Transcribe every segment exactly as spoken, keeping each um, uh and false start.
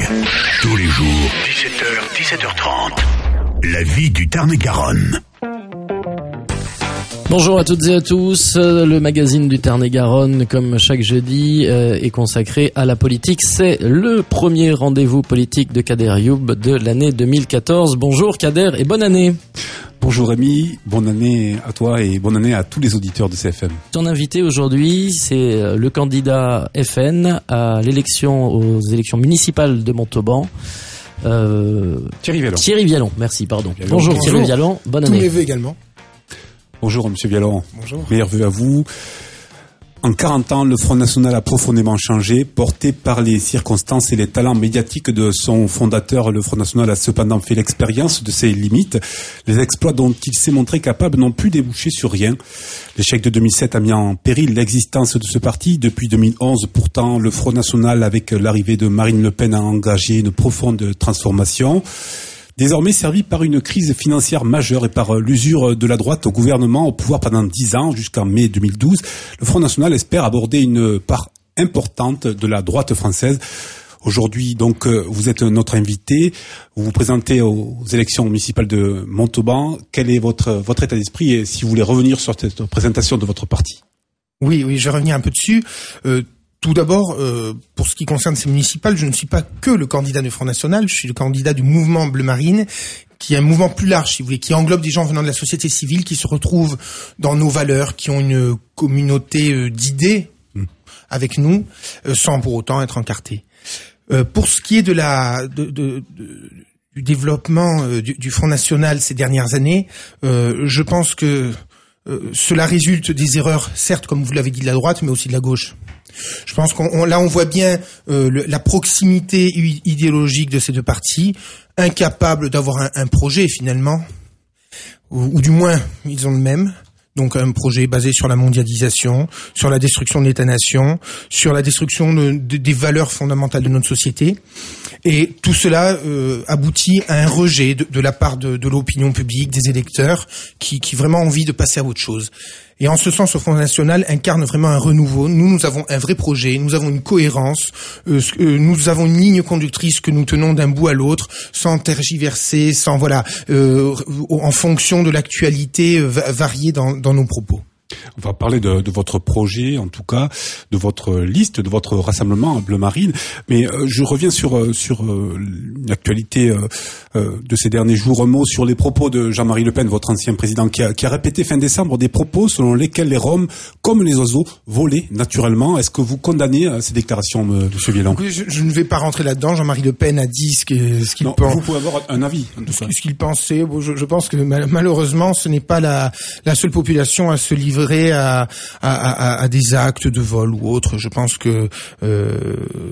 Tous les jours, dix-sept heures, dix-sept heures trente. La vie du Tarn-et-Garonne. Bonjour à toutes et à tous. Le magazine du Tarn-et-Garonne, comme chaque jeudi, est consacré à la politique. C'est le premier rendez-vous politique de Kader Youb de l'année deux mille quatorze. Bonjour Kader et bonne année. Bonjour Rémi, bonne année à toi et bonne année à tous les auditeurs de C F M. Ton invité aujourd'hui, c'est le candidat F N à l'élection aux élections municipales de Montauban. Euh, Thierry Vialon. Thierry Vialon, merci, pardon. Vialon. Bonjour, Bonjour Thierry Vialon, bonne année. Tous mes vœux également. Bonjour Monsieur Vialon. Bonjour. Meilleurs vœux à vous. En quarante ans, le Front National a profondément changé, porté par les circonstances et les talents médiatiques de son fondateur. Le Front National a cependant fait l'expérience de ses limites. Les exploits dont il s'est montré capable n'ont pu déboucher sur rien. L'échec de deux mille sept a mis en péril l'existence de ce parti. Depuis deux mille onze, pourtant, le Front National, avec l'arrivée de Marine Le Pen, a engagé une profonde transformation. Désormais servi par une crise financière majeure et par l'usure de la droite au gouvernement au pouvoir pendant dix ans, jusqu'en mai deux mille douze, le Front National espère aborder une part importante de la droite française. Aujourd'hui, donc, vous êtes notre invité. Vous vous présentez aux élections municipales de Montauban. Quel est votre, votre état d'esprit et si vous voulez revenir sur cette présentation de votre parti? Oui, oui, je vais revenir un peu dessus. Euh, Tout d'abord, euh, pour ce qui concerne ces municipales, je ne suis pas que le candidat du Front National, je suis le candidat du mouvement Bleu Marine, qui est un mouvement plus large, si vous voulez, qui englobe des gens venant de la société civile, qui se retrouvent dans nos valeurs, qui ont une communauté euh, d'idées mmh. avec nous, euh, sans pour autant être encartés. Euh, pour ce qui est de la de, de, de, du développement euh, du, du Front National ces dernières années, euh, je pense que euh, cela résulte des erreurs, certes, comme vous l'avez dit, de la droite, mais aussi de la gauche. Je pense qu'on on, là on voit bien euh, le, la proximité idéologique de ces deux partis, incapables d'avoir un, un projet finalement, ou, ou du moins ils ont le même. Donc un projet basé sur la mondialisation, sur la destruction de l'État-nation, sur la destruction de, de, des valeurs fondamentales de notre société. Et tout cela euh, aboutit à un rejet de, de la part de, de l'opinion publique, des électeurs, qui, qui vraiment ont envie de passer à autre chose. Et en ce sens, le Front National incarne vraiment un renouveau. Nous, nous avons un vrai projet, nous avons une cohérence, euh, euh, nous avons une ligne conductrice que nous tenons d'un bout à l'autre, sans tergiverser, sans voilà, euh, en fonction de l'actualité euh, variée dans, dans nos propos. On va parler de, de votre projet, en tout cas, de votre liste, de votre rassemblement Bleu Marine. Mais euh, je reviens sur euh, sur euh, l'actualité euh, euh, de ces derniers jours. Un mot sur les propos de Jean-Marie Le Pen, votre ancien président, qui a, qui a répété fin décembre des propos selon lesquels les Roms, comme les oiseaux, volaient naturellement. Est-ce que vous condamnez euh, ces déclarations, M. Vialon? je, je ne vais pas rentrer là-dedans. Jean-Marie Le Pen a dit ce qu'il ce qu'il pense. Vous pouvez avoir un avis. En tout cas. Ce qu'il pensait. Bon, je, je pense que malheureusement, ce n'est pas la, la seule population à se livrer À, à, à, à des actes de vol ou autres. Je pense que euh,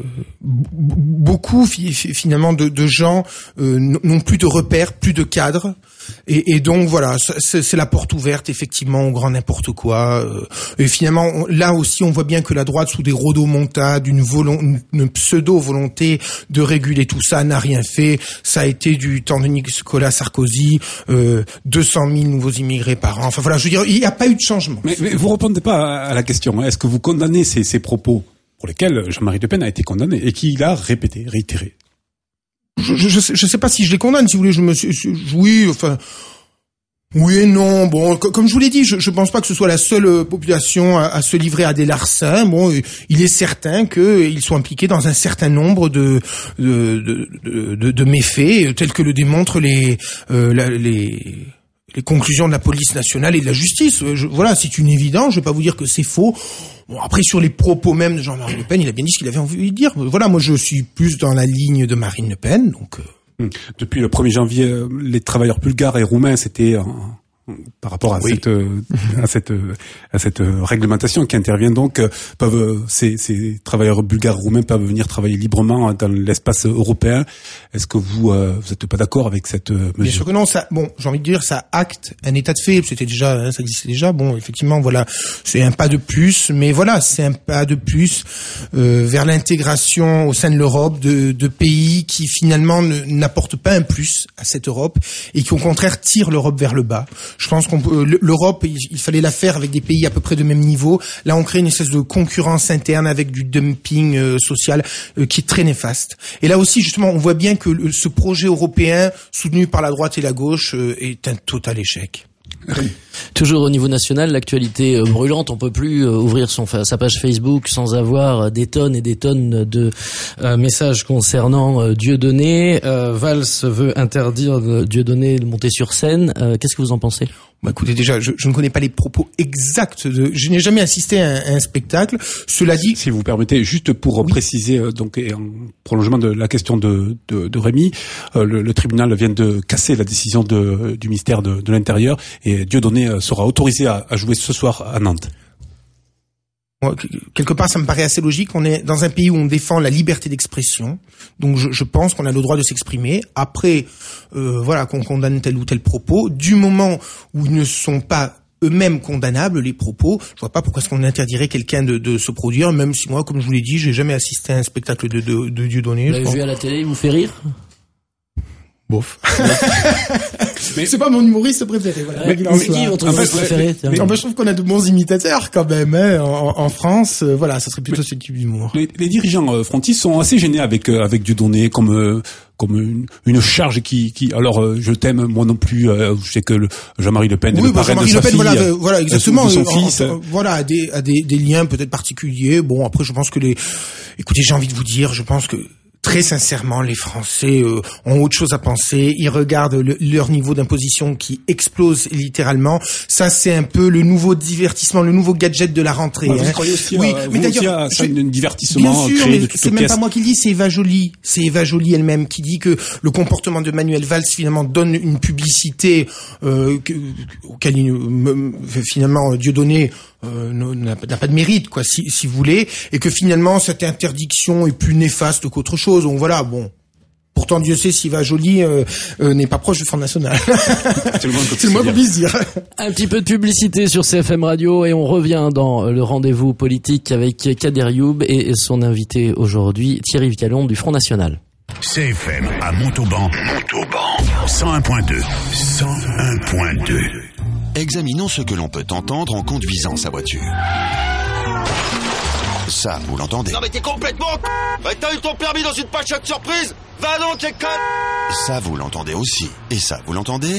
beaucoup finalement de, de gens euh, n'ont plus de repères, plus de cadres, et, et donc voilà, c'est, c'est la porte ouverte effectivement au grand n'importe quoi. Et finalement, on, là aussi, on voit bien que la droite, sous des rodomontades, une, volon, une pseudo volonté de réguler tout ça, n'a rien fait. Ça a été du temps de Nicolas Sarkozy, euh, deux cent mille nouveaux immigrés par an. Enfin voilà, je veux dire, il n'y a pas eu de changement. Mais, mais vous répondez pas à la question. Est-ce que vous condamnez ces, ces propos pour lesquels Jean-Marie Le Pen a été condamné et qu'il a répété, réitéré? Je, je, je, sais, je sais pas si je les condamne, si vous voulez. Je me suis, oui, enfin, oui et non. Bon, comme je vous l'ai dit, je, je pense pas que ce soit la seule population à, à se livrer à des larcins. Bon, il est certain qu'ils sont impliqués dans un certain nombre de de de, de, de méfaits, tels que le démontrent les euh, la, les les conclusions de la police nationale et de la justice. Je, voilà, c'est une évidence. Je vais pas vous dire que c'est faux. Bon, après, sur les propos même de Jean-Marie Le Pen, il a bien dit ce qu'il avait envie de dire. Voilà, moi, je suis plus dans la ligne de Marine Le Pen, donc... Euh... Depuis le premier janvier, les travailleurs bulgares et roumains, c'était... En... par rapport à oui. cette euh, à cette euh, à cette euh, réglementation qui intervient donc euh, peuvent euh, ces ces travailleurs bulgares roumains peuvent venir travailler librement dans l'espace européen. Est-ce que vous euh, vous êtes pas d'accord avec cette euh, mesure? Bien sûr que non. Ça, bon, j'ai envie de dire, ça acte un état de fait. C'était déjà, hein, ça existait déjà. Bon, effectivement, voilà, c'est un pas de plus, mais voilà, c'est un pas de plus euh, vers l'intégration au sein de l'Europe de, de pays qui finalement ne, n'apportent pas un plus à cette Europe et qui au contraire tirent l'Europe vers le bas. Je pense qu'on peut, l'Europe, il, il fallait la faire avec des pays à peu près de même niveau. Là, on crée une espèce de concurrence interne avec du dumping euh, social euh, qui est très néfaste. Et là aussi, justement, on voit bien que le, ce projet européen soutenu par la droite et la gauche euh, est un total échec. Toujours au niveau national, l'actualité brûlante, on peut plus ouvrir son sa page Facebook sans avoir des tonnes et des tonnes de euh, messages concernant euh, Dieudonné. Euh, Valls veut interdire Dieudonné de monter sur scène. Euh, qu'est-ce que vous en pensez ? Bah écoutez, déjà, je, je ne connais pas les propos exacts de. Je n'ai jamais assisté à un, à un spectacle. Cela dit, si vous permettez, juste pour oui. préciser, euh, donc et en prolongement de la question de, de, de Rémi, euh, le, le tribunal vient de casser la décision de, du ministère de, de l'Intérieur et Dieudonné euh, sera autorisé à, à jouer ce soir à Nantes. Quelque part, ça me paraît assez logique. On est dans un pays où on défend la liberté d'expression, donc je, je pense qu'on a le droit de s'exprimer. Après, euh, voilà, qu'on condamne tel ou tel propos, du moment où ils ne sont pas eux-mêmes condamnables, les propos, je vois pas pourquoi est-ce qu'on interdirait quelqu'un de, de se produire, même si moi, comme je vous l'ai dit, j'ai jamais assisté à un spectacle de, de, de Dieudonné. Vous l'avez vu à la télé, il vous fait rire ? Bof. Mais c'est pas mon humoriste préféré. Voilà. Mais, mais qui votre humoriste préféré? Mais, mais, mais je trouve qu'on a de bons imitateurs quand même. Hein, en, en France, euh, voilà, ça serait plutôt ce type d'humour. Les, les dirigeants euh, frontistes sont assez gênés avec euh, avec Dieudonné comme euh, comme une, une charge qui qui. Alors euh, je t'aime moi non plus. Euh, je sais que le, Jean-Marie Le Pen est oui, le bah, parrain Jean-Marie de Le sa Pen, fille, voilà, euh, voilà, exactement. De son, de son en, fils. En, voilà, à des à des, des liens peut-être particuliers. Bon, après, je pense que les. Écoutez, j'ai envie de vous dire, je pense que. Très sincèrement, les Français euh, ont autre chose à penser. Ils regardent le, leur niveau d'imposition qui explose littéralement. Ça, c'est un peu le nouveau divertissement, le nouveau gadget de la rentrée. Bah, hein. Vous croyez aussi, oui, à, mais vous d'ailleurs, aussi à ça, un divertissement bien sûr, créé mais de c'est même pièce. pas moi qui le dis, c'est Eva Joly. C'est Eva Joly elle-même qui dit que le comportement de Manuel Valls finalement donne une publicité euh, que, auquel il, me, finalement Dieudonné euh, n'a, n'a pas de mérite, quoi, si, si vous voulez, et que finalement cette interdiction est plus néfaste qu'autre chose. Donc voilà, bon. Pourtant, Dieu sait si Eva Joly euh, euh, n'est pas proche du Front National. C'est le moins C'est le moins qu'on puisse dire. Un petit peu de publicité sur C F M Radio et on revient dans le rendez-vous politique avec Kader Youb et son invité aujourd'hui, Thierry Vialon du Front National. C F M à Montauban, Montauban, cent un point deux, cent un point deux. Examinons ce que l'on peut entendre en conduisant sa voiture. Ça, vous l'entendez? Non mais t'es complètement c***! T'as eu ton permis dans une pochette surprise? Va donc, t'es con! Ça, vous l'entendez aussi. Et ça, vous l'entendez?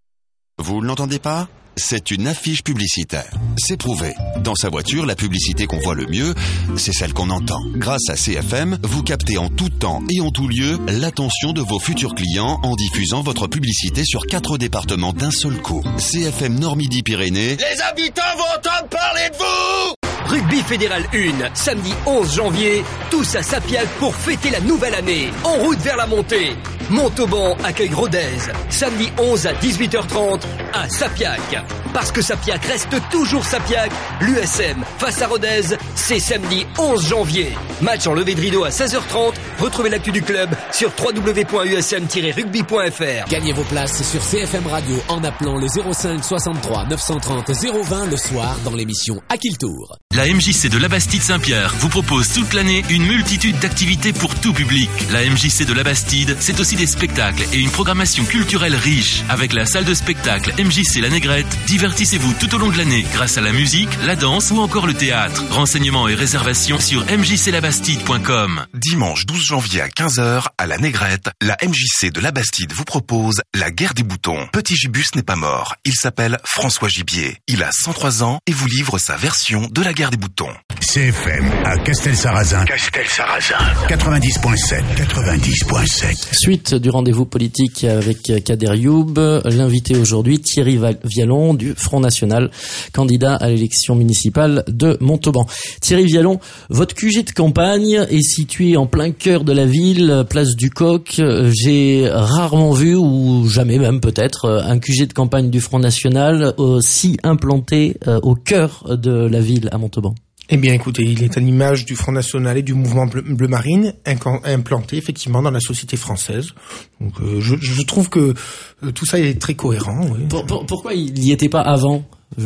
Vous l'entendez pas? C'est une affiche publicitaire. C'est prouvé. Dans sa voiture, la publicité qu'on voit le mieux, c'est celle qu'on entend. Grâce à C F M, vous captez en tout temps et en tout lieu l'attention de vos futurs clients en diffusant votre publicité sur quatre départements d'un seul coup. C F M Nord-Midi-Pyrénées. Les habitants vont entendre parler de vous! Rugby Fédéral un, samedi onze janvier, tous à Sapiac pour fêter la nouvelle année. En route vers la montée. Montauban accueille Rodez, samedi onze à dix-huit heures trente à Sapiac. Parce que Sapiac reste toujours Sapiac, l'U S M face à Rodez, c'est samedi onze janvier. Match en levée de rideau à seize heures trente. Retrouvez l'actu du club sur w w w point u s m tiret rugby point f r. Gagnez vos places sur C F M Radio en appelant le zéro cinq soixante-trois neuf cent trente zéro vingt le soir dans l'émission À qui le tour. La M J C de Labastide-Saint-Pierre vous propose toute l'année une multitude d'activités pour tout public. La M J C de Labastide, c'est aussi des spectacles et une programmation culturelle riche. Avec la salle de spectacle M J C La Négrette, divertissez-vous tout au long de l'année grâce à la musique, la danse ou encore le théâtre. Renseignements et réservations sur m j c labastide point com. Dimanche douze janvier à quinze heures, à La Négrette, la M J C de Labastide vous propose La Guerre des boutons. Petit Gibus n'est pas mort. Il s'appelle François Gibier. Il a cent trois ans et vous livre sa version de La Guerre des boutons. C F M à Castel-Sarrazin. Castel-Sarrazin. quatre-vingt-dix point sept. quatre-vingt-dix point sept. Suite du rendez-vous politique avec Kader Youb. L'invité aujourd'hui, Thierry Vialon du Front National, candidat à l'élection municipale de Montauban. Thierry Vialon, votre Q G de campagne est situé en plein cœur de la ville, place du Coq. J'ai rarement vu, ou jamais même peut-être, un Q G de campagne du Front National aussi implanté au cœur de la ville à Montauban. Eh bien, écoutez, il est à l'image du Front National et du mouvement Bleu, Bleu Marine, implanté effectivement dans la société française. Donc, euh, je, je trouve que euh, tout ça est très cohérent. Oui. Pour, pour, pourquoi il n'y était pas avant? je...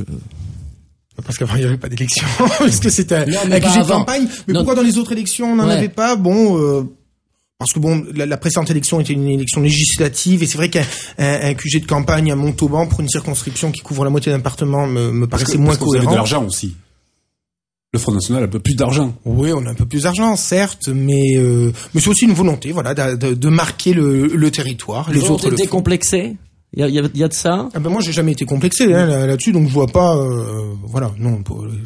Parce qu'avant il n'y avait pas d'élection, parce que c'était un, non, un Q G de campagne. Mais non. Pourquoi dans les autres élections on n'en ouais. avait pas? Bon. Euh, Parce que bon, la, la précédente élection était une élection législative et c'est vrai qu'un un, un Q G de campagne à Montauban pour une circonscription qui couvre la moitié d'un département me, me paraissait que, moins parce que cohérent. Vous avez de l'argent aussi. Le Front National a un peu plus d'argent. Oui, on a un peu plus d'argent, certes, mais euh, mais c'est aussi une volonté, voilà, de, de, de marquer le, le territoire. Les autres le décomplexés. Il y a, il y, a, il y a de ça. Ah ben moi, j'ai jamais été complexé hein, là, là-dessus, donc je vois pas. Euh, voilà, non. Pour, euh,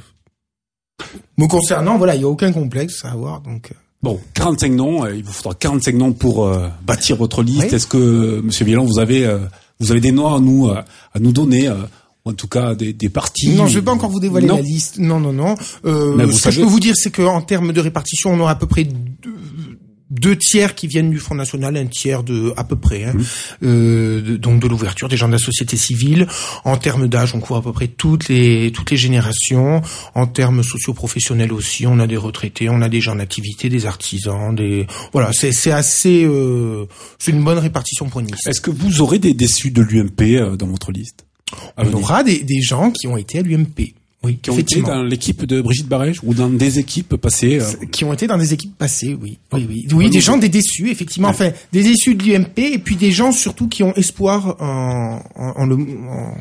me concernant, voilà, il y a aucun complexe à avoir, donc. Euh... Bon, quarante-cinq noms, euh, il vous faudra quarante-cinq noms pour euh, bâtir votre liste. Oui. Est-ce que, Monsieur Vialon, vous avez euh, vous avez des noms à nous euh, à nous donner, euh, ou en tout cas des, des partis? Non, je vais pas encore vous dévoiler non. la liste. Non, non, non. Euh, Mais vous ce savez... que je peux vous dire, c'est qu'en termes de répartition, on aura à peu près deux, deux tiers qui viennent du Front National, un tiers de à peu près, hein, mmh. euh, de, donc de l'ouverture des gens de la société civile. En termes d'âge, on couvre à peu près toutes les toutes les générations. En termes socio-professionnels aussi, on a des retraités, on a des gens en activité, des artisans, des voilà, c'est c'est assez, euh, c'est une bonne répartition pour une liste. Est-ce que vous aurez des déçus de l'U M P euh, dans votre liste? On aura des des gens qui ont été à l'U M P. Oui, qui ont été dans l'équipe de Brigitte Barège ou dans des équipes passées euh... Qui ont été dans des équipes passées, oui. Oui, oui. Oui, oui des gens, des déçus, effectivement. Ouais. Enfin, des déçus de l'U M P et puis des gens surtout qui ont espoir en, en, en, le, en,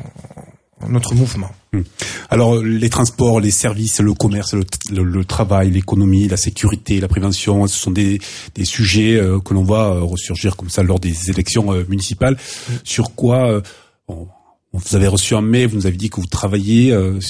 en notre mouvement. Hum. Alors, les transports, les services, le commerce, le, le, le travail, l'économie, la sécurité, la prévention, ce sont des, des sujets euh, que l'on voit euh, ressurgir comme ça lors des élections euh, municipales. Hum. Sur quoi euh, on, vous avez reçu en mai, vous nous avez dit que vous travaillez... Euh,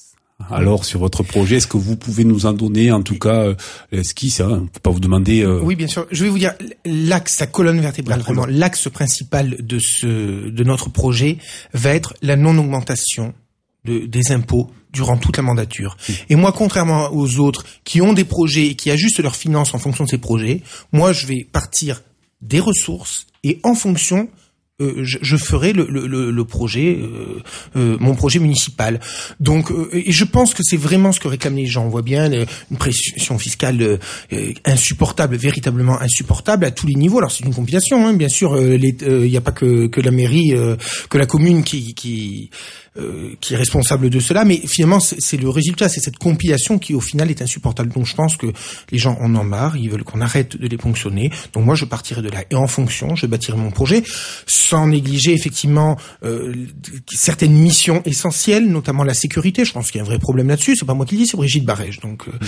Alors sur votre projet, est-ce que vous pouvez nous en donner en tout cas euh, l'esquisse, hein, on ne peut pas vous demander. Euh... Oui, bien sûr. Je vais vous dire l'axe, la colonne vertébrale, la vraiment l'axe principal de ce de notre projet va être la non-augmentation de, des impôts durant toute la mandature. Mmh. Et moi, contrairement aux autres qui ont des projets et qui ajustent leurs finances en fonction de ces projets, moi je vais partir des ressources et en fonction Euh, je, je ferai le, le, le projet, euh, euh, mon projet municipal. Donc, euh, et je pense que c'est vraiment ce que réclament les gens. On voit bien euh, une pression fiscale euh, insupportable, véritablement insupportable à tous les niveaux. Alors c'est une compilation, hein, bien sûr. Il euh, n'y euh, a pas que, que la mairie, euh, que la commune qui, qui Euh, qui est responsable de cela, mais finalement c'est, c'est le résultat, c'est cette compilation qui au final est insupportable. Donc je pense que les gens en ont marre, ils veulent qu'on arrête de les ponctionner. Donc moi je partirai de là et en fonction je bâtirai mon projet, sans négliger effectivement euh, certaines missions essentielles, notamment la sécurité. Je pense qu'il y a un vrai problème là-dessus. C'est pas moi qui le dis, c'est Brigitte Barège. Donc euh,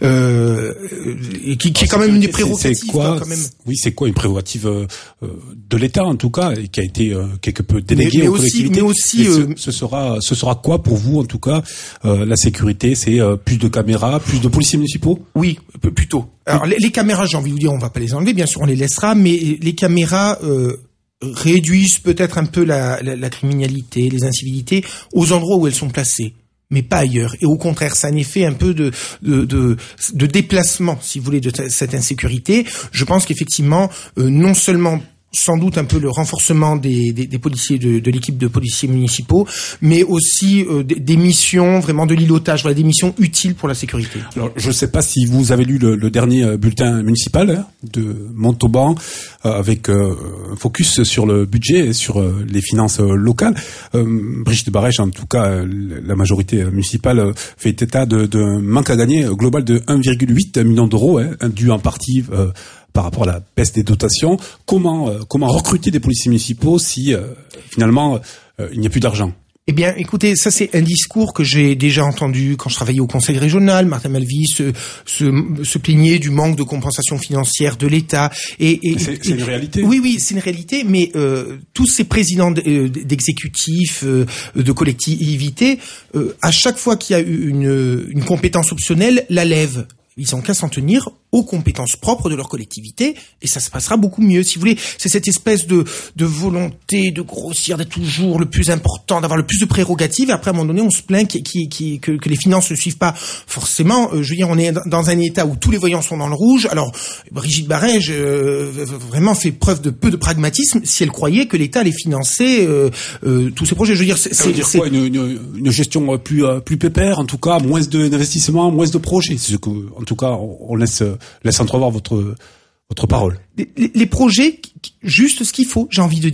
euh, et qui, qui est quand même une des prérogatives. C'est quoi, quand même. Oui, c'est quoi une prérogative euh, de l'État en tout cas, et qui a été euh, quelque peu déléguée mais, mais aux aussi, collectivités. Mais aussi, ce, euh, ce sera Ce sera quoi pour vous, en tout cas, euh, la sécurité? C'est euh, plus de caméras, plus de policiers municipaux? Oui, plutôt. Alors les, les caméras, j'ai envie de vous dire, on va pas les enlever, bien sûr, on les laissera, mais les caméras euh, réduisent peut-être un peu la, la, la criminalité, les incivilités aux endroits où elles sont placées, mais pas ailleurs. Et au contraire, ça a un effet un peu de, de, de, de déplacement, si vous voulez, de t- cette insécurité. Je pense qu'effectivement, euh, non seulement sans doute un peu le renforcement des, des, des policiers de, de l'équipe de policiers municipaux, mais aussi euh, des, des missions vraiment de l'îlotage, voilà, des missions utiles pour la sécurité. Alors, je ne sais pas si vous avez lu le, le dernier bulletin municipal hein, de Montauban, euh, avec euh, un focus sur le budget et sur euh, les finances euh, locales. Euh, Brigitte Barège, en tout cas, euh, la majorité municipale euh, fait état de, de manque à gagner global de un virgule huit million d'euros, hein, dû en partie euh, par rapport à la baisse des dotations. Comment euh, comment recruter des policiers municipaux si euh, finalement euh, il n'y a plus d'argent? Eh bien, écoutez, ça c'est un discours que j'ai déjà entendu quand je travaillais au conseil régional. Martin Malvy se, se, se plaignait du manque de compensation financière de l'État. Et, et c'est, c'est une réalité. Oui, oui, c'est une réalité. Mais euh, tous ces présidents d'exécutifs, euh, de collectivités, euh, à chaque fois qu'il y a eu une, une compétence optionnelle, la lèvent. Ils n'ont qu'à s'en tenir aux compétences propres de leur collectivité et ça se passera beaucoup mieux. Si vous voulez, c'est cette espèce de, de volonté de grossir, d'être toujours le plus important, d'avoir le plus de prérogatives. Et après, à un moment donné, on se plaint qui, qui, qui, que, que les finances ne suivent pas. Forcément, euh, je veux dire, on est dans un état où tous les voyants sont dans le rouge. Alors, Brigitte Barège euh, vraiment fait preuve de peu de pragmatisme si elle croyait que l'État allait financer euh, euh, tous ces projets. Je veux dire, c'est, ça veut dire c'est... quoi une, une, une gestion plus euh, plus pépère, en tout cas, moins de, d'investissement, moins de projets. C'est ce que, en tout cas, on, on laisse laisse entrevoir votre votre parole. Les, les projets, juste ce qu'il faut, j'ai envie de dire,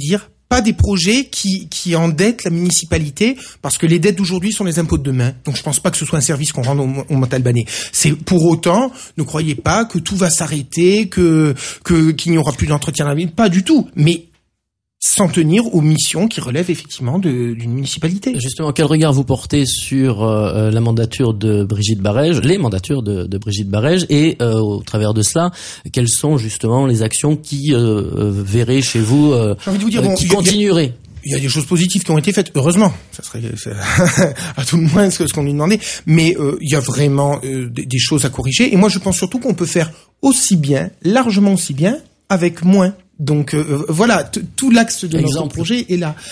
pas des projets qui, qui endettent la municipalité, parce que les dettes d'aujourd'hui sont les impôts de demain. Donc je pense pas que ce soit un service qu'on rende aux, aux Montalbanais. C'est pour autant, ne croyez pas que tout va s'arrêter, que, que, qu'il n'y aura plus d'entretien de la ville. Pas du tout. Mais s'en tenir aux missions qui relèvent effectivement de, d'une municipalité. Justement, quel regard vous portez sur euh, la mandature de Brigitte Barège, les mandatures de, de Brigitte Barège, et euh, au travers de cela, quelles sont justement les actions qui euh, verraient chez vous, euh, J'ai envie de vous dire, euh, bon, qui il y a, continueraient? Il y a des choses positives qui ont été faites, heureusement. Ça serait à tout le moins ce qu'on lui demandait. Mais euh, il y a vraiment euh, des, des choses à corriger. Et moi, je pense surtout qu'on peut faire aussi bien, largement aussi bien, avec moins. Donc euh, voilà, t- tout l'axe de Exemple. notre projet est là.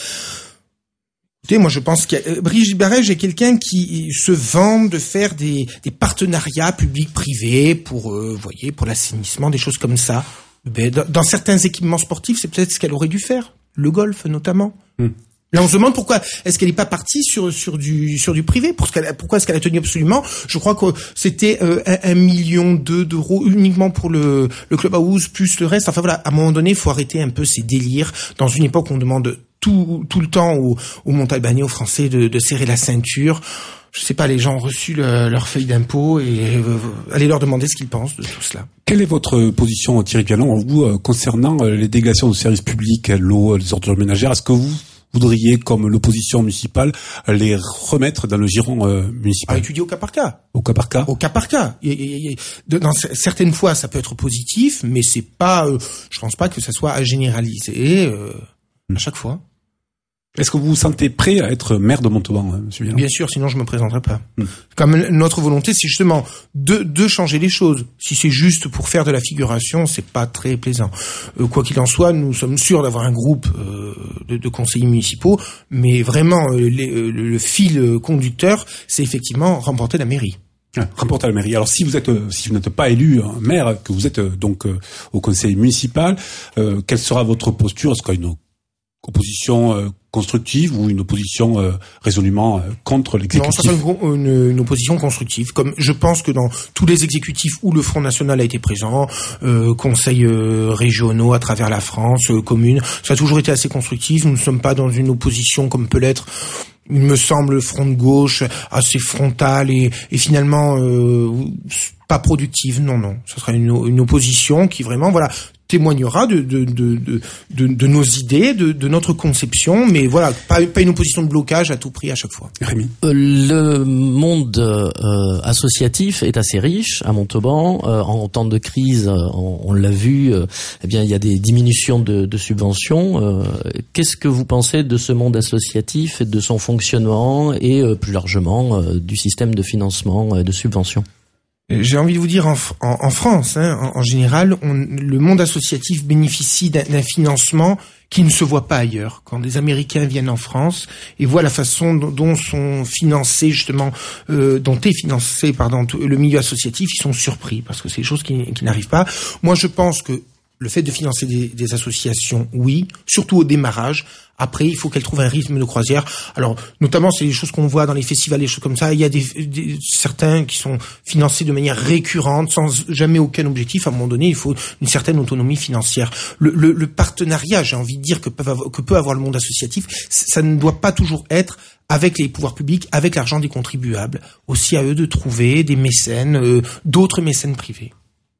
Écoutez, moi je pense que euh, Brigitte Barège est quelqu'un qui se vante de faire des, des partenariats publics-privés pour, euh, voyez, pour l'assainissement, des choses comme ça. Ben, dans, dans certains équipements sportifs, c'est peut-être ce qu'elle aurait dû faire, le golf notamment. Mm. Là, on se demande pourquoi est-ce qu'elle n'est pas partie sur sur du sur du privé. Pour ce qu'elle, pourquoi est-ce qu'elle a tenu absolument? Je crois que c'était euh, un, un million deux d'euros uniquement pour le le clubhouse plus le reste. Enfin voilà, à un moment donné, il faut arrêter un peu ces délires. Dans une époque où on demande tout tout le temps aux, aux Montalbanais, aux Français de, de serrer la ceinture. Je sais pas, les gens ont reçu le, leur feuille d'impôt et euh, allez leur demander ce qu'ils pensent de tout cela. Quelle est votre position, Thierry Pialon, vous euh, concernant euh, les délégations de services publics, l'eau, les ordures ménagères? Est-ce que vous voudriez, comme l'opposition municipale, les remettre dans le giron euh, municipal? À étudier au cas par cas. Au cas par cas. Au cas par cas. Il y a, il y a, de, dans certaines fois, ça peut être positif, mais c'est pas. Euh, je pense pas que ça soit à généraliser euh, mmh. à chaque fois. Est-ce que vous vous sentez prêt à être maire de Montauban, hein, monsieur Pialon? Bien sûr, sinon je me présenterai pas. Mmh. Comme notre volonté, c'est justement de, de changer les choses. Si c'est juste pour faire de la figuration, c'est pas très plaisant. Euh, quoi qu'il en soit, nous sommes sûrs d'avoir un groupe euh, de, de conseillers municipaux, mais vraiment euh, les, euh, le fil conducteur, c'est effectivement remporter la mairie. Ah, remporter la mairie. Alors si vous êtes, si vous n'êtes pas élu hein, maire, que vous êtes donc euh, au conseil municipal, euh, quelle sera votre posture? Est-ce qu'il y a une opposition euh, constructive ou une opposition euh, résolument euh, contre l'exécutif? Non, ça sera une, une, une opposition constructive. Comme je pense que dans tous les exécutifs où le Front National a été présent, euh, conseils euh, régionaux à travers la France, euh, communes, ça a toujours été assez constructif. Nous ne sommes pas dans une opposition comme peut l'être, il me semble, le front de gauche, assez frontal et, et finalement euh, pas productive. Non, non, ça sera une, une opposition qui vraiment, voilà, témoignera de de de de, de, de nos idées, de, de notre conception, mais voilà, pas, pas une opposition de blocage à tout prix à chaque fois. Rémi. Euh, le monde euh, associatif est assez riche à Montauban. Euh, en temps de crise, on, on l'a vu, euh, eh bien il y a des diminutions de, de subventions. Euh, qu'est-ce que vous pensez de ce monde associatif et de son fonctionnement et euh, plus largement euh, du système de financement et de subventions? J'ai envie de vous dire, en, en, en France, hein, en, en général, on, le monde associatif bénéficie d'un, d'un financement qui ne se voit pas ailleurs. Quand des Américains viennent en France et voient la façon dont, dont sont financés justement, euh, dont est financé, pardon, le milieu associatif, ils sont surpris parce que c'est des choses qui, qui n'arrivent pas. Moi, je pense que le fait de financer des, des associations, oui, surtout au démarrage. Après, il faut qu'elles trouvent un rythme de croisière. Alors, notamment, c'est les choses qu'on voit dans les festivals, les choses comme ça. Il y a des, des certains qui sont financés de manière récurrente, sans jamais aucun objectif. À un moment donné, il faut une certaine autonomie financière. Le, le, le partenariat, j'ai envie de dire que peut, avoir, que peut avoir le monde associatif, ça ne doit pas toujours être avec les pouvoirs publics, avec l'argent des contribuables. Aussi à eux de trouver des mécènes, euh, d'autres mécènes privés.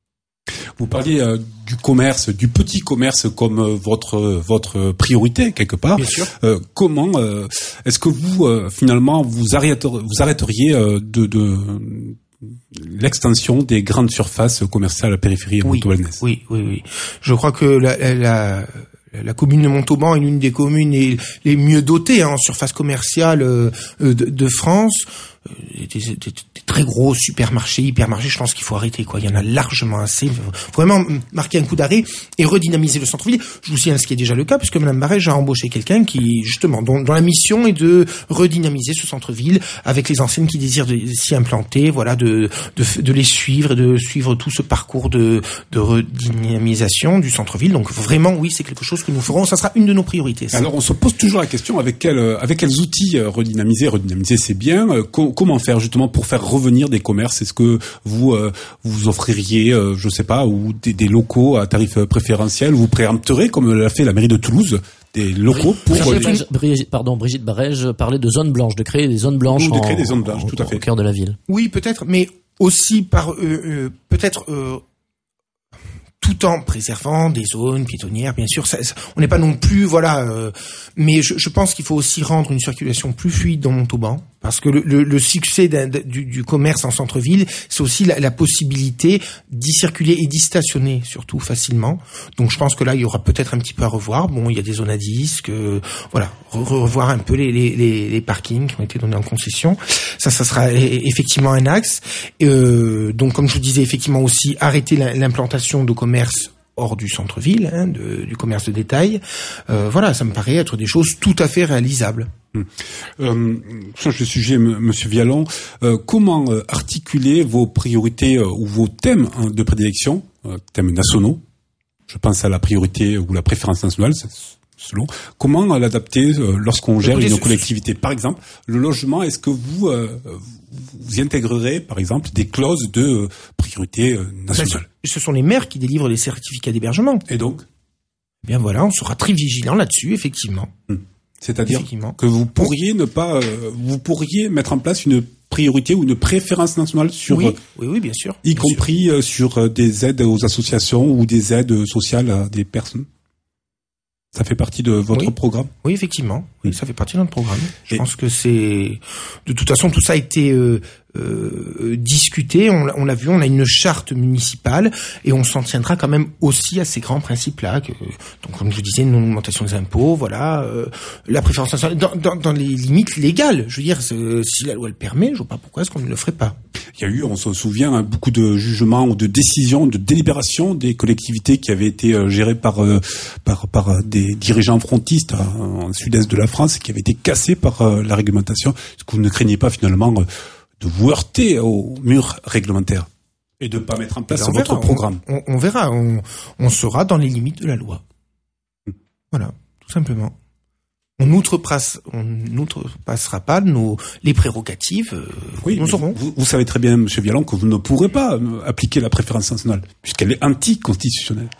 Vous parliez euh, du commerce, du petit commerce comme euh, votre votre priorité quelque part. Bien sûr. Euh, comment euh, est-ce que vous euh, finalement vous arrêteriez, vous arrêteriez euh, de, de l'extension des grandes surfaces commerciales à la périphérie oui, montaubannaise? Oui, oui, oui. Je crois que la, la, la commune de Montauban est l'une des communes les, les mieux dotées hein, en surface commerciale euh, de, de France. Des, des, des, des très gros supermarchés, hypermarchés, je pense qu'il faut arrêter, quoi. Il y en a largement assez. Faut vraiment marquer un coup d'arrêt et redynamiser le centre-ville. Je vous signale ce qui est déjà le cas, puisque Mme Barège a embauché quelqu'un qui, justement, dont, dont la mission est de redynamiser ce centre-ville avec les enseignes qui désirent de, s'y implanter, voilà, de, de, de les suivre et de suivre tout ce parcours de, de redynamisation du centre-ville. Donc vraiment, oui, c'est quelque chose que nous ferons. Ça sera une de nos priorités. Ça. Alors, on se pose toujours la question avec quel, avec quels outils redynamiser. Redynamiser, c'est bien. Comment faire justement pour faire revenir des commerces? Est-ce que vous euh, vous offririez, euh, je sais pas, ou des, des locaux à tarif préférentiel, ou vous préempterez comme l'a fait la mairie de Toulouse des locaux pour... Brigitte, les... Brigitte, pardon, Brigitte Barège parlait de zones blanches, de créer des zones blanches, Ou de créer en, des zones blanches, en, tout à fait. au cœur de la ville. Oui, peut-être, mais aussi par, euh, euh, peut-être... Euh, tout en préservant des zones piétonnières, bien sûr. Ça, ça, on n'est pas non plus, voilà. Euh, mais je, je pense qu'il faut aussi rendre une circulation plus fluide dans Montauban, parce que le, le, le succès d'un, du, du commerce en centre-ville, c'est aussi la, la possibilité d'y circuler et d'y stationner, surtout facilement. Donc, je pense que là, il y aura peut-être un petit peu à revoir. Bon, il y a des zones à disques, euh, voilà, revoir un peu les, les, les, les parkings qui ont été donnés en concession. Ça, ça sera effectivement un axe. Euh, donc, comme je vous disais, effectivement aussi arrêter l'implantation de commerce hors du centre-ville, hein, de, du commerce de détail. Euh, voilà, ça me paraît être des choses tout à fait réalisables. Hum. Euh, change de sujet, m- Monsieur Vialon. Euh, comment euh, articuler vos priorités euh, ou vos thèmes hein, de prédilection, euh, thèmes nationaux? Je pense à la priorité ou la préférence nationale, c'est selon. Comment euh, l'adapter euh, lorsqu'on gère Écoutez, une ce- collectivité? Par exemple, le logement, est-ce que vous euh, vous y intégrerez, par exemple, des clauses de euh, priorité euh, nationale? Ce, ce sont les maires qui délivrent les certificats d'hébergement. Et donc, Eh bien voilà, on sera très vigilant là-dessus, effectivement. hum. C'est-à-dire Effectivement. que vous pourriez ne pas, euh, vous pourriez mettre en place une priorité ou une préférence nationale sur, Oui, euh, oui, oui, bien sûr. y bien compris sûr. euh, sur euh, des aides aux associations ou des aides sociales à des personnes. Ça fait partie de votre Oui. programme? Oui, effectivement. Oui, ça fait partie de notre programme. Je Et- pense que c'est... De toute façon, tout ça a été euh, euh, discuté. On, l'a- on l'a vu, on a une charte municipale et on s'en tiendra quand même aussi à ces grands principes-là. Que, donc, comme je vous disais, une non-augmentation des impôts, voilà, euh, la préférence nationale, dans, dans, dans les limites légales. Je veux dire, c'est- si la loi le permet, je vois pas pourquoi est-ce qu'on ne le ferait pas. Il y a eu, on se souvient, hein, beaucoup de jugements ou de décisions, de délibérations des collectivités qui avaient été euh, gérées par, euh, par, par euh, des dirigeants frontistes hein, en sud-est de la France et qui avaient été cassées par euh, la réglementation. Est-ce que vous ne craignez pas finalement euh, de vous heurter au mur réglementaire et de ne pas mettre en place On votre verra, programme? On, on verra, on, on sera dans les limites de la loi. Voilà, tout simplement. On n'outrepasse, on n'outrepassera pas nos les prérogatives. Euh, Oui, nous mais aurons. vous, vous savez très bien, Monsieur Vialon, que vous ne pourrez pas euh, appliquer la préférence nationale puisqu'elle est anticonstitutionnelle.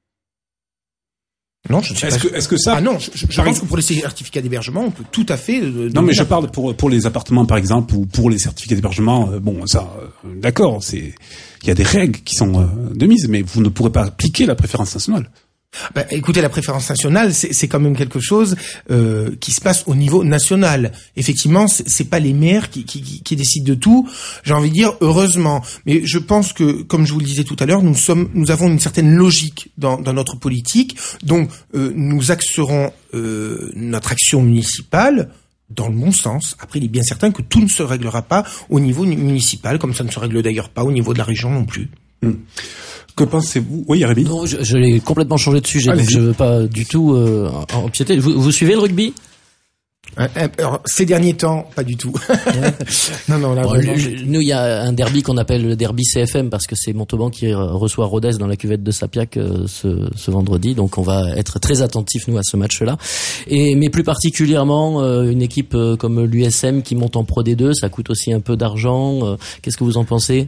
Non, je ne sais Est-ce pas. que, est-ce que ça Ah non, je, je par pense exemple- que pour les certificats d'hébergement, on peut tout à fait. Euh, Non, mais je donner- parle pour pour les appartements par exemple ou pour les certificats d'hébergement. euh, bon, ça, euh, d'accord, c'est il y a des règles qui sont euh, de mise, mais vous ne pourrez pas appliquer la préférence nationale. Bah, écoutez, la préférence nationale, c'est, c'est quand même quelque chose euh, qui se passe au niveau national. Effectivement, c'est, c'est pas les maires qui, qui, qui, qui décident de tout. J'ai envie de dire heureusement, mais je pense que, comme je vous le disais tout à l'heure, nous sommes, nous avons une certaine logique dans, dans notre politique. Donc, euh, nous axerons euh, notre action municipale dans le bon sens. Après, il est bien certain que tout ne se réglera pas au niveau municipal, comme ça ne se règle d'ailleurs pas au niveau de la région non plus. Hum. Que pensez-vous? Oui, Rémi. Non, je, je l'ai complètement changé de sujet, Allez-y. donc je veux pas du tout euh, empiéter. Vous, vous suivez le rugby? Euh, euh, Alors, ces derniers temps, pas du tout. non, non, là, Bon, vraiment, le- je- le- nous, il y a un derby qu'on appelle le derby C F M parce que c'est Montauban qui euh, reçoit Rodez dans la cuvette de Sapiac euh, ce, ce vendredi. Donc, on va être très attentifs nous à ce match-là. Et mais plus particulièrement euh, une équipe euh, comme l'U S M qui monte en Pro D deux, ça coûte aussi un peu d'argent. Euh, Qu'est-ce que vous en pensez?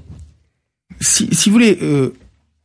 si, si vous voulez euh,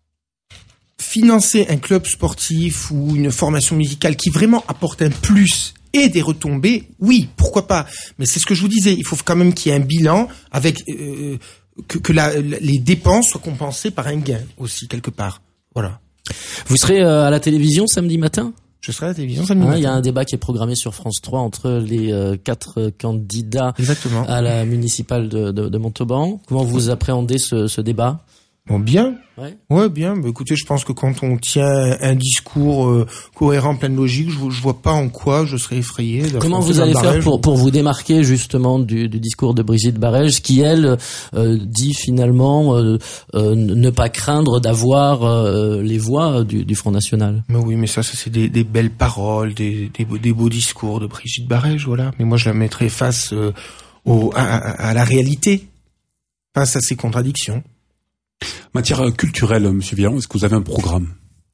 financer un club sportif ou une formation musicale qui vraiment apporte un plus et des retombées, oui, pourquoi pas. Mais c'est ce que je vous disais, il faut quand même qu'il y ait un bilan avec euh, que, que la, la- les dépenses soient compensées par un gain aussi quelque part. Voilà. Vous serez euh, à la télévision samedi matin? Je serai à la télévision samedi Hein, matin. il y a un débat qui est programmé sur France trois entre les euh, quatre euh, candidats Exactement. à la municipale de, de, de Montauban. Comment vous appréhendez ce, ce débat? Bon, bien. Ouais. Ouais, bien. Bah, écoutez, je pense que quand on tient un discours euh, cohérent, plein de logique, je, je vois pas en quoi je serais effrayé. Comment d'affronter vous allez Jean faire Barège. pour pour vous démarquer justement du, du discours de Brigitte Barège, qui elle euh, dit finalement euh, euh, ne pas craindre d'avoir euh, les voix du, du Front National? Mais oui, mais ça, ça c'est des, des belles paroles, des, des, beaux, des beaux discours de Brigitte Barège, voilà. Mais moi, je la mettrais face euh, au, à, à, à la réalité, face à ces contradictions. Matière culturelle, Monsieur Vialon, est-ce que vous avez un programme?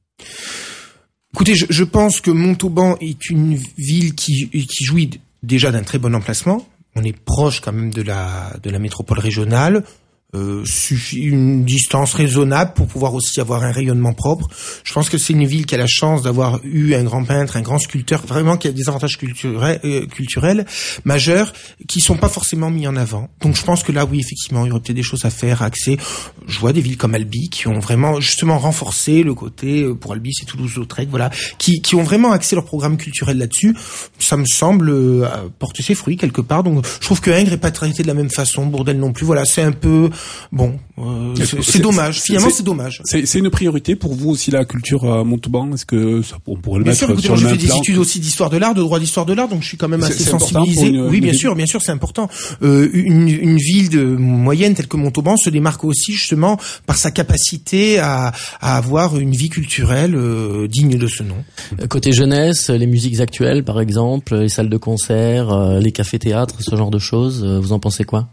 Écoutez, je, je pense que Montauban est une ville qui, qui jouit déjà d'un très bon emplacement. On est proche quand même de la, de la métropole régionale. Euh, suffit une distance raisonnable pour pouvoir aussi avoir un rayonnement propre. Je pense que c'est une ville qui a la chance d'avoir eu un grand peintre, un grand sculpteur, vraiment qui a des avantages culturels, euh, culturels majeurs qui sont pas forcément mis en avant. Donc je pense que là, oui, effectivement, il y aurait peut-être des choses à faire, à axer. Je vois des villes comme Albi qui ont vraiment justement renforcé le côté, pour Albi, c'est Toulouse-Lautrec, voilà, qui, qui ont vraiment axé leur programme culturel là-dessus. Ça me semble euh, porter ses fruits quelque part. Donc je trouve que Ingres est pas traité de la même façon, Bourdelle non plus. Voilà, c'est un peu bon, euh, c'est, c'est dommage. Finalement, c'est, c'est dommage. C'est, c'est une priorité pour vous aussi la culture à Montauban. Est-ce que ça, on pourrait le bien mettre sûr, écoutez, sur moi, le même j'ai fait plan des études aussi d'histoire de l'art, de droit d'histoire de l'art, donc je suis quand même assez c'est sensibilisé. Une, oui, une bien ville. sûr, bien sûr, c'est important. Euh, une, une ville de moyenne telle que Montauban se démarque aussi justement par sa capacité à, à avoir une vie culturelle euh, digne de ce nom. Côté jeunesse, les musiques actuelles, par exemple, les salles de concert, euh, les cafés-théâtres, ce genre de choses, euh, vous en pensez quoi?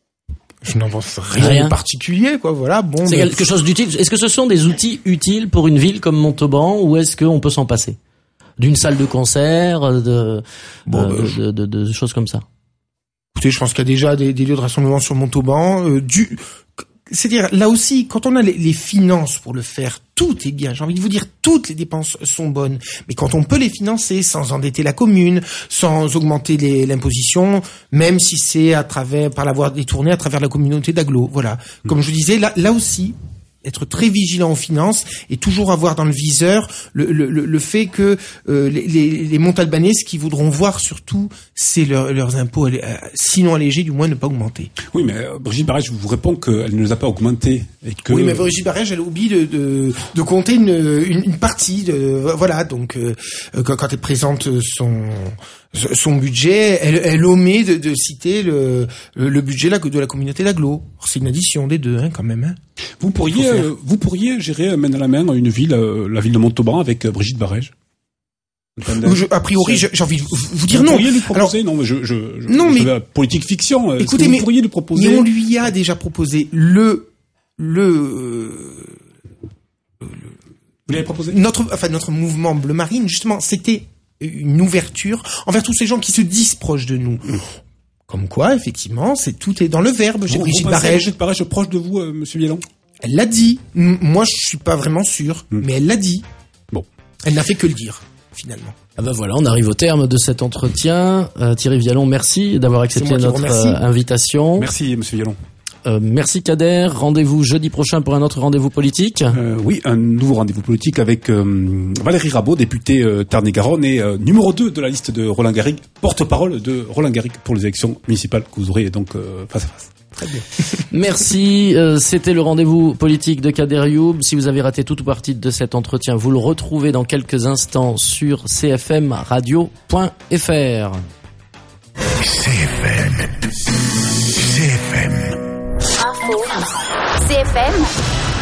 Je n'en pense rien, rien. de particulier, quoi. Voilà. Bon. C'est mais... quelque chose d'utile. Est-ce que ce sont des outils utiles pour une ville comme Montauban, ou est-ce qu'on peut s'en passer? D'une salle de concert, de, bon, euh, bah, de, je... de, de, de choses comme ça. Écoutez, je pense qu'il y a déjà des, des lieux de rassemblement sur Montauban. Euh, du... C'est-à-dire, là aussi, quand on a les, les finances pour le faire, tout est bien. J'ai envie de vous dire, toutes les dépenses sont bonnes. Mais quand on peut les financer sans endetter la commune, sans augmenter les, l'imposition, même si c'est à travers, par la voie détournée, à travers la communauté d'agglo. Voilà. Comme je disais, là, là aussi, être très vigilant aux finances et toujours avoir dans le viseur le, le, le fait que euh, les, les, les Montalbanais, ce qu'ils voudront voir surtout, c'est leur, leurs impôts, euh, sinon allégés, du moins ne pas augmenter. Oui, mais euh, Brigitte Barrège vous répond qu'elle ne les a pas augmentés. Et que... Oui, mais Brigitte Barrège, elle oublie de, de, de compter une, une, une partie. De, voilà, donc euh, quand, quand elle présente son... son budget, elle, elle omet de, de citer le, le budget de la communauté d'agglo. C'est une addition des deux, hein, quand même. Hein. Vous pourriez, euh, vous pourriez gérer main dans la main une ville, euh, la ville de Montauban, avec euh, Brigitte Barrège. Je, a priori, j'ai, j'ai envie de vous dire vous non. Vous pourriez lui proposer, Alors, non, je, je, je, non, je mais la politique fiction. Écoutez, vous mais, pourriez lui proposer. Mais on lui a déjà proposé le, le, euh, vous l'avez proposé? Notre, enfin, notre mouvement Bleu Marine, justement, c'était une ouverture envers tous ces gens qui se disent proches de nous. Mmh. Comme quoi, effectivement, c'est tout est dans le verbe. J'ai Brigitte Barrège. Brigitte Barrège proche de vous, euh, Monsieur Viellon? Elle l'a dit. M- moi, je suis pas vraiment sûr, mmh. mais elle l'a dit. Bon. Elle n'a fait que le dire, finalement. Ah ben voilà, on arrive au terme de cet entretien. Euh, Thierry Viallon, merci d'avoir accepté notre euh, invitation. Merci, Monsieur Viellon. Euh, merci Kader. Rendez-vous jeudi prochain pour un autre rendez-vous politique. Euh, oui, un nouveau rendez-vous politique avec euh, Valérie Rabault, députée euh, Tarn-et-Garonne et euh, numéro deux de la liste de Roland Garrigue, porte-parole de Roland Garrigue pour les élections municipales que vous aurez donc euh, face à face. Très bien. Merci. Euh, c'était le rendez-vous politique de Kader Youb. Si vous avez raté toute ou partie de cet entretien, vous le retrouvez dans quelques instants sur c f m radio point f r. C F M. C F M. Info. C F M.